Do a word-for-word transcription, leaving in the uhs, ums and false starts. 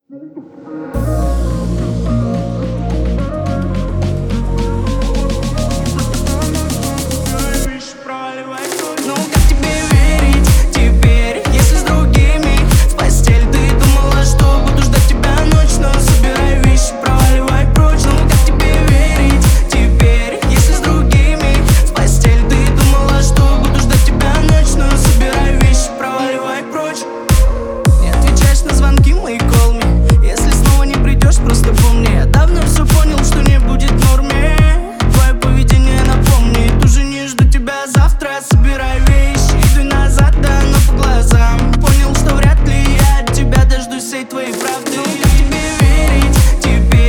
Ну как тебе верить теперь, если с другими в постель? Ты думала, что буду ждать тебя ночь, но собирай вещи, проваливай прочь. Ну как тебе верить теперь, если с другими в постель? Ты думала, что буду ждать тебя ночь, но собирай вещи, проваливай прочь. Не отвечаешь на звонки мои, call me. Если снова не придешь, просто помни, я давно все понял, что не будет в норме. Твое поведение напомнит, уже не жду тебя завтра. Собирай вещи, иду назад, да, но по глазам понял, что вряд ли я от тебя дождусь всей твоей правды. Ну как тебе верить теперь?